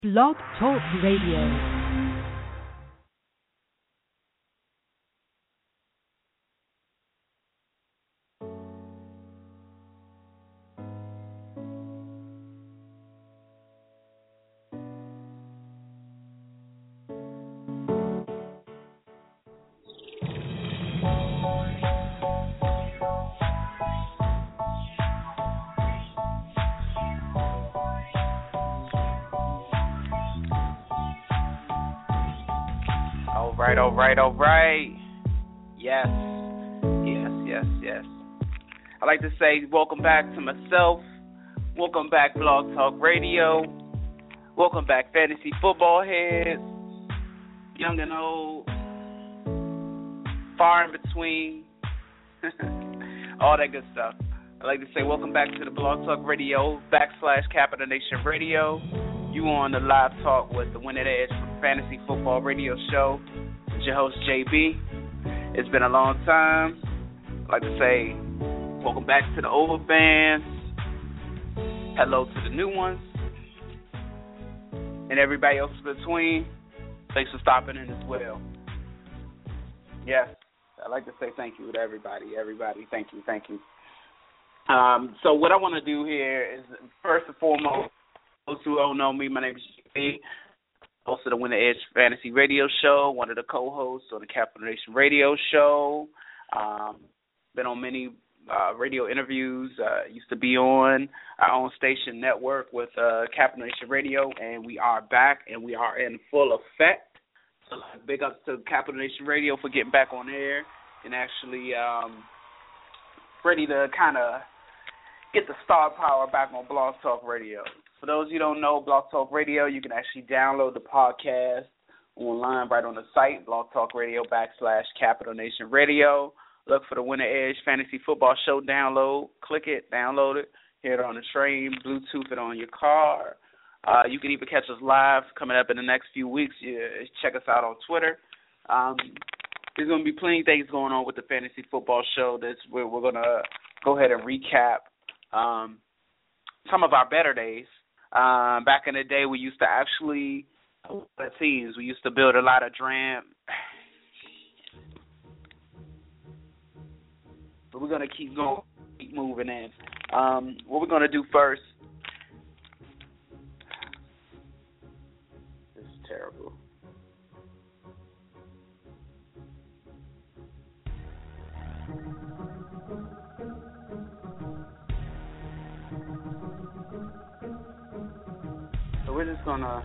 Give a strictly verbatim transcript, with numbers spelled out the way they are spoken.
Blog Talk Radio. All right, all right, all right. Yes, yes, yes, yes. I'd like to say welcome back to myself. Welcome back, Blog Talk Radio. Welcome back, fantasy football heads, young and old, far in between, all that good stuff. I'd like to say welcome back to the Blog Talk Radio backslash Capital Nation Radio. You on the live talk with the Win It Edge Fantasy Football Radio Show. It's your host, J B. It's been a long time. I'd like to say welcome back to the old fans. Hello to the new ones. And everybody else in between. Thanks for stopping in as well. Yes, I'd like to say thank you to everybody. Everybody, thank you, thank you. Um, so what I want to do here is, first and foremost, those who don't know me, my name is J B. Host of the Win the Edge Fantasy Radio Show, one of the co-hosts on the Capital Nation Radio Show. Um, been on many uh, radio interviews. Uh, used to be on our own station network with uh, Capital Nation Radio, and we are back, and we are in full effect. So big ups to Capital Nation Radio for getting back on air and actually um, ready to kind of get the star power back on Blog Talk Radio. For those of you who don't know, Blog Talk Radio, you can actually download the podcast online right on the site, Blog Talk Radio backslash Capital Nation Radio. Look for the Winner Edge Fantasy Football Show download. Click it, download it, hear it on the train, Bluetooth it on your car. Uh, you can even catch us live coming up in the next few weeks. Yeah, check us out on Twitter. Um, there's going to be plenty of things going on with the Fantasy Football Show. That's where we're going to go ahead and recap um, some of our better days. Um, back in the day, we used to actually, let's see, we used to build a lot of dram. But we're going to keep going, keep moving in. Um, what we're going to do first, this is terrible. So we're just gonna